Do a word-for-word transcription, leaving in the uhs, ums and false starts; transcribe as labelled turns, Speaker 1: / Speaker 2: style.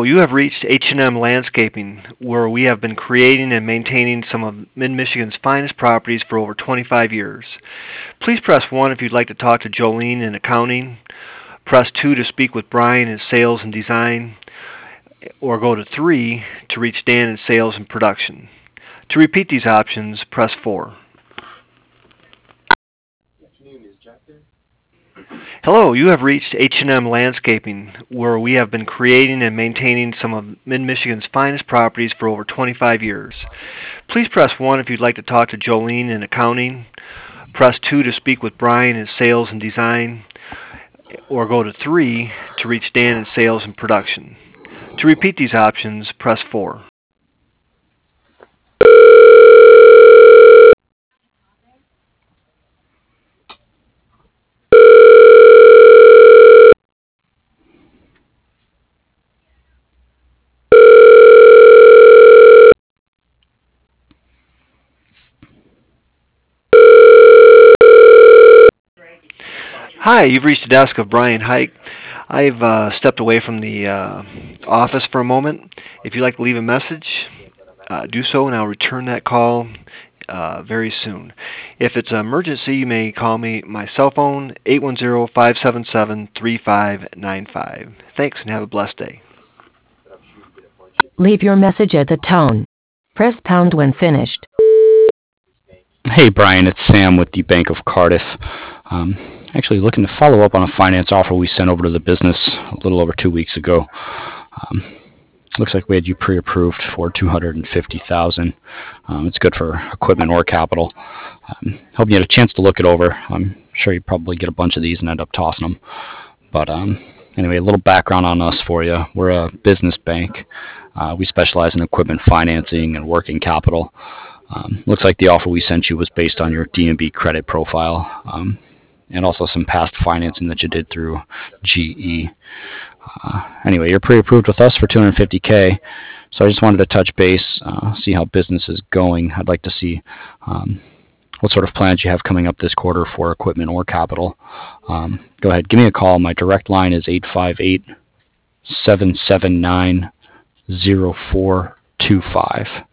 Speaker 1: Hello, you have reached H and M Landscaping, where we have been creating and maintaining some of Mid-Michigan's finest properties for over twenty-five years. Please press one if you'd like to talk to Jolene in accounting. Press two to speak with Brian in sales and design, or go to three to reach Dan in sales and production. To repeat these options, press four. Hello, you have reached H and M Landscaping, where we have been creating and maintaining some of Mid-Michigan's finest properties for over twenty-five years. Please press one if you'd like to talk to Jolene in accounting. Press two to speak with Brian in sales and design, or go to three to reach Dan in sales and production. To repeat these options, press four. Hi, you've reached the desk of Brian Hike. I've uh, stepped away from the uh, office for a moment. If you'd like to leave a message, uh, do so, and I'll return that call uh, very soon. If it's an emergency, you may call me my cell phone, eight one zero, five seven seven, three five nine five. Thanks, and have a blessed day.
Speaker 2: Leave your message at the tone. Press pound when finished.
Speaker 3: Hey Brian, it's Sam with the Bank of Cardiff. Um, actually looking to follow up on a finance offer we sent over to the business a little over two weeks ago. Um, looks like we had you pre-approved for two hundred fifty thousand dollars. Um, it's good for equipment or capital. Um, hope you had a chance to look it over. I'm sure you probably get a bunch of these and end up tossing them. But um, anyway, a little background on us for you. We're a business bank. Uh, we specialize in equipment financing and working capital. Um, looks like the offer we sent you was based on your D and B credit profile, um, and also some past financing that you did through G E. Uh, anyway, you're pre-approved with us for two hundred fifty K, so I just wanted to touch base, uh, see how business is going. I'd like to see um, what sort of plans you have coming up this quarter for equipment or capital. Um, go ahead, give me a call. My direct line is eight five eight, seven seven nine, zero four two five.